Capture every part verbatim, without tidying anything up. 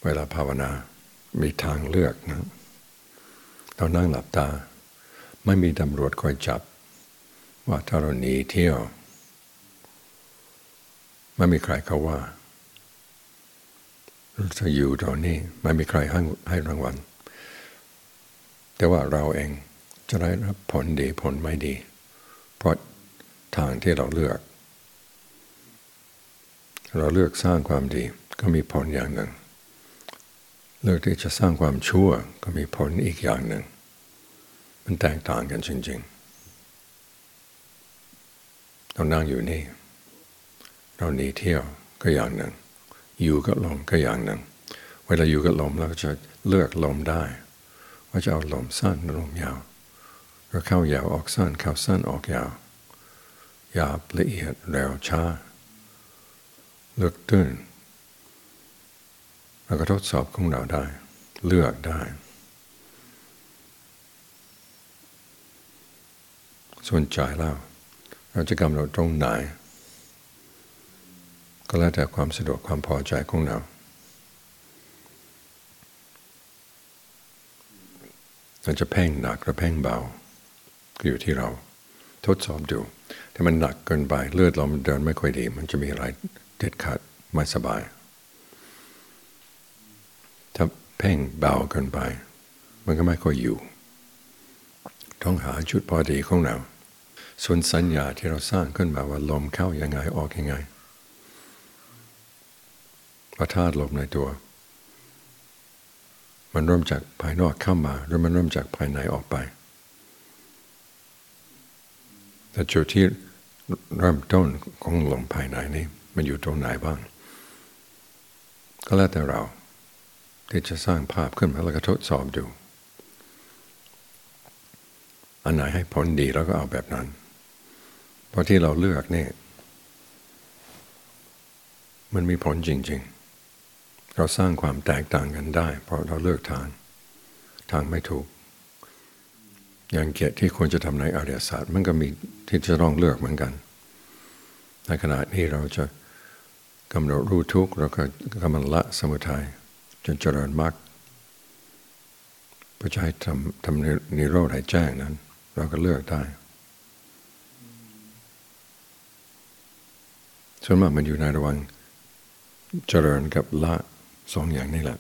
เวลาภาวนามีทางเลือกนะเรานั่งหลับตาไม่มีตำรวจคอยจับว่าถ้าเราหนีเที่ยวไม่มีใครเขาว่าจะอยู่ตรงนี้ไม่มีใครให้ให้รางวัลแต่ว่าเราเองจะได้รับผลดีผลไม่ดีเพราะทางที่เราเลือกเราเลือกสร้างความดีก็มีผลอย่างหนึ่งเลือกที่จะสร้างความชั่วก็มีผลอีกอย่างหนึ่งมันแตกต่างกันจริงๆเรานั่งอยู่นี่เราหนีเที่ยวก็อย่างหนึ่งอยู่กับลมก็อย่างหนึ่งเวลาอยู่กับลมเราก็จะเลือกลมได้ว่าจะเอาลมสั้นลมยาวหรือเข้ายาวออกสั้นเข้าสั้นออกยาวหยาบละเอียดเร็วช้าเลือกตื้นเราก็ทดสอบของเราได้เลือกได้ส่วนใจเราเราจะกำหนดตรงไหนก็แล้วแต่ความสะดวกความพอใจของเราเราจะเพ่งหนักหรือเพ่งเบาก็อยู่ที่เราทดสอบดูถ้ามันหนักเกินไปเลือดเรามันเดินไม่ค่อยดีมันจะมีอะไรเด็ดขาดไม่สบายถ้าเพ่งเบาเกินไปมันก็ไม่ค่อยอยู่ต้องหาจุดพอดีของเราส่วนสัญญาที่เราสร้างขึ้นมาว่าลมเข้ายังไงออกยังไงว่าธาตุลมในตัวมันเริ่มจากภายนอกเข้ามาหรือมันเริ่มจากภายในออกไปแต่จุดที่เริ่มต้นของลมภายในนี้มันอยู่ตรงไหนบ้างก็แล้วแต่เราที่จะสร้างภาพขึ้นมาแล้วก็ทดสอบดูอันไหนให้ผลดีแล้วก็เอาแบบนั้นเพราะที่เราเลือกนี่มันมีผลจริงๆเราสร้างความแตกต่างกันได้เพราะเราเลือกทางทางไม่ถูกอย่างเกียรติที่ควรจะทำในอริยศาสตร์มันก็มีที่จะต้องเลือกเหมือนกันในขณะที่เราจะกำหนดรู้ทุกข์เราก็กำลังละสมุทัยจนเจริญมรรคเพื่อจะให้ทำทำนิโรธให้แจ้งนั้นเราก็เลือกได้ส่วนมากมันอยู่ในระหว่างเจริญกับละสองอย่างนี้แหละ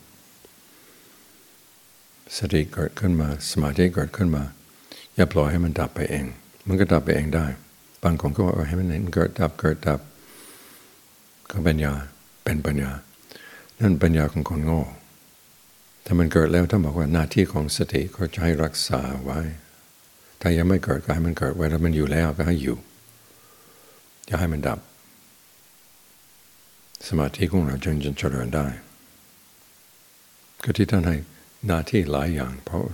สติเกิดขึ้นมาสมาธิเกิดขึ้นมาอย่าปล่อยให้มันดับไปเองมันก็ดับไปเองได้บางคนก็บอกว่าให้มันเกิดดับเกิดดับก็ปัญญาเป็นปัญญานั่นปัญญาของคนโง่ถ้ามันเกิดแล้วท่านบอกว่าหน้าที่ของสติก็จะให้รักษาไว้ถ้ายังไม่เกิดก็ให้มันเกิดไว้แล้วมันอยู่แล้วก็ให้อยู่อย่าให้มันดับสมาธิของเราจึงจะเจริญได้ก็ที่ท่านให้หน้าที่หลายอย่างเพราะ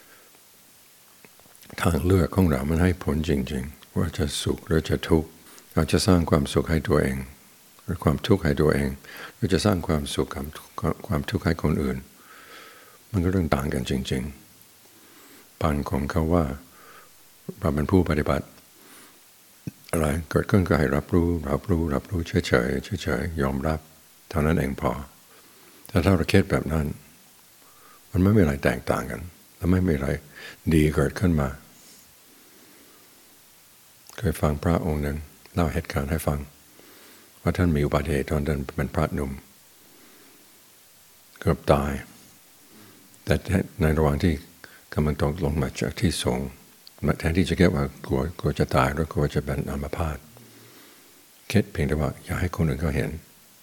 ทางเลือกของเรามันให้ผลจริงๆว่าจะสุขหรือจะทุกข์เราจะสร้างความสุขให้ตัวเองหรือความทุกข์ให้ตัวเองหรือจะสร้างความสุขกับความทุกข์ให้คนอื่นมันก็เรื่องต่างกันจริงๆปานของเขาว่าเราเป็นผู้ปฏิบัติอะไรเกิดขึ้นก็ให้รับรู้รับรู้รับรู้เฉยเฉยเฉยเฉยยอมรับเท่านั้นเองพอแต่ถ้าเราคิดแบบนั้นมันไม่มีอะไรแตกต่างกันและไม่มีอะไรดีเกิดขึ้นมาเคยฟังพระองค์หนึ่งเล่าเหตุการณ์ให้ฟังว่าท่านมีอุบัติเหตุตอนเดินเป็นพระหนุ่มเกือบตายแต่ในระหว่างที่กำลังตกลงมาจากที่สูงแทนที่จะคิดว่ากลัวกลัวจะตายหรือกลัวจะเป็นอัมพาตคิดเพียงแต่ว่าอยากให้คนอื่นเขาเห็น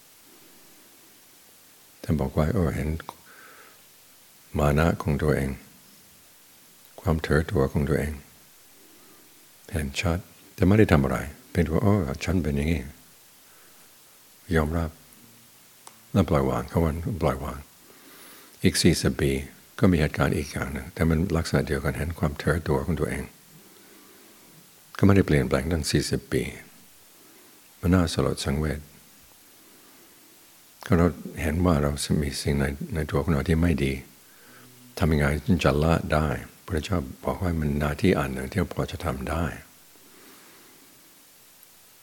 ท่านบอกว่าเออเห็นมานะของตัวเองความเถือตัวของตัวเองเห็นชัดแต่ไม่ได้ทำอะไรเป็นว่าอ๋อฉันเป็นอย่างนี้ยอมรับแล้วปล่อยวางเขาวันปล่อยวางอีกสี่สิบปีก็มีเหตุการณ์อีกอย่างหนึ่งแต่มันลักษณะเดียวกันเห็นความเถือตัวของตัวเองก็ไม่ได้เปลี่ยนแปลงตั้งสี่สิบปีมันน่าสลดสังเวชก็เราเห็นว่าเรามีสิ่งในในตัวของเราที่ไม่ดีทำยังไงจึงจะละได้พระเจ้าบอกว่ามันหน้าที่อันหนึ่งที่เราพอจะทำได้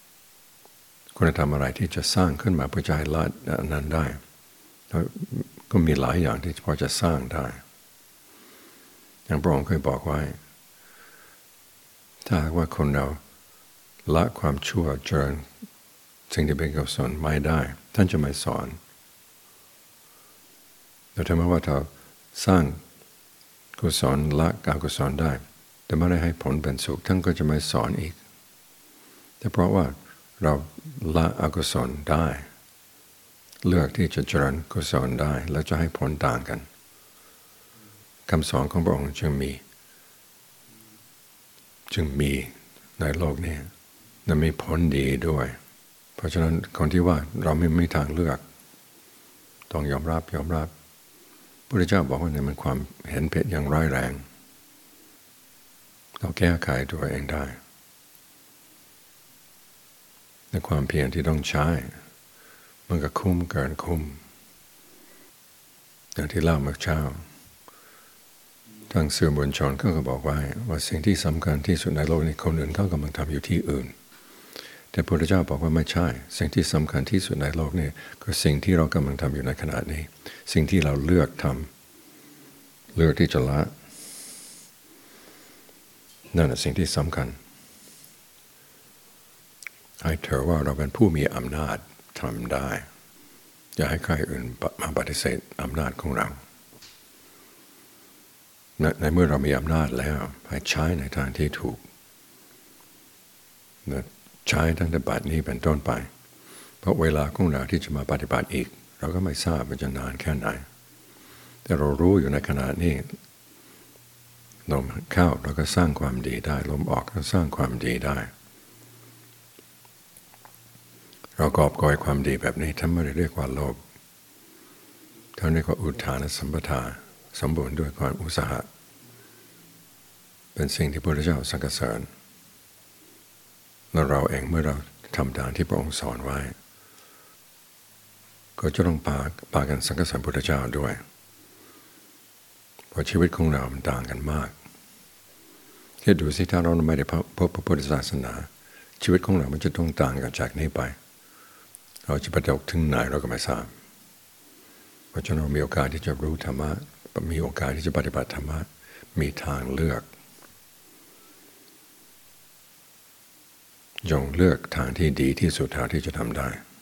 คุณธรรมอะไรที่จะสร้างขึ้นมาเพื่อจะให้ละนั้นได้ก็ก็มีหลายอย่างที่พอจะสร้างได้อย่างพระองค์เคยบอกไว้ถ้าว่าคนเราละความชั่วเจริญสิ่งที่เป็นกุศลไม่ได้ท่านจะไม่สอนแต่ถ้าว่าเราสร้างกุศลละอกุศลได้แต่ไม่ได้ให้ผลเป็นสุขท่านก็จะไม่สอนอีกแต่เพราะว่าเราละอกุศลได้เลือกที่จะเจริญกุศลได้แล้วจะให้ผลต่างกันคำสอนของพระองค์จึงมีจึงมีในโลกนี้และมีผลดีด้วยเพราะฉะนั้นคนที่ว่าเราไม่มีทางเลือกต้องยอมรับยอมรับพระพุทธเจ้าบอกว่าเนี่ยมันความเห็นผิดอย่างร้ายแรงเราแก้ไขตัวเองได้ในความเพียรที่ต้องใช้มันก็คุ้มเกินคุ้มอย่างที่เล่าเมื่อเช้าทางสื่อมวลชนก็บอกว่าว่าสิ่งที่สำคัญที่สุดในโลกนี้คนอื่นเขากำลังทำอยู่ที่อื่นแต่พระพุทธเจ้าบอกว่าไม่ใช่สิ่งที่สำคัญที่สุดในโลกนี้คือสิ่งที่เรากำลังทำอยู่ในขณะนี้สิ่งที่เราเลือกทำเลือกที่จะละนั่นแหละสิ่งที่สำคัญให้เธอว่าเราเป็นผู้มีอำนาจทำได้อย่าให้ใครอื่นมาปฏิเสธอำนาจของเราในเมื่อเรามีอำนาจแล้วให้ใช้ในทางที่ถูกใช้ตั้งแต่บัดนี้เป็นต้นไปเพราะเวลาของเราที่จะมาปฏิบัติอีกเราก็ไม่ทราบว่าจะนานแค่ไหนแต่เรารู้อยู่ในขณะนี้ลมเข้าเราก็สร้างความดีได้ลมออกก็สร้างความดีได้เรากอบกอยความดีแบบนี้ท่านไม่ได้เรียกว่าโลภท่านเรียกว่าอุทานสัมปทาสมบูรณ์ด้วยความอุตสาหะเป็นสิ่งที่พระพุทธเจ้าสรรเสริญและเราเองเมื่อเราทำตามที่พระองค์สอนไว้ก็จะต้องพาพากันสรรเสริญพระพุทธเจ้าด้วยเพราะชีวิตของเรามันต่างกันมากคิดดูสิถ้าเราไม่ได้พบพระพุทธศาสนาชีวิตของเรามันจะต้องต่างกันจากนี้ไปเราจะไปตกถึงไหนเราก็ไม่ทราบเพราะฉะนั้นเรามีโอกาสที่จะรู้ธรรมะมีโอกาสที่จะปฏิบัติธรรมะมีทางเลือกจงเลือกทางที่ดีที่สุดเท่าที่จะทำได้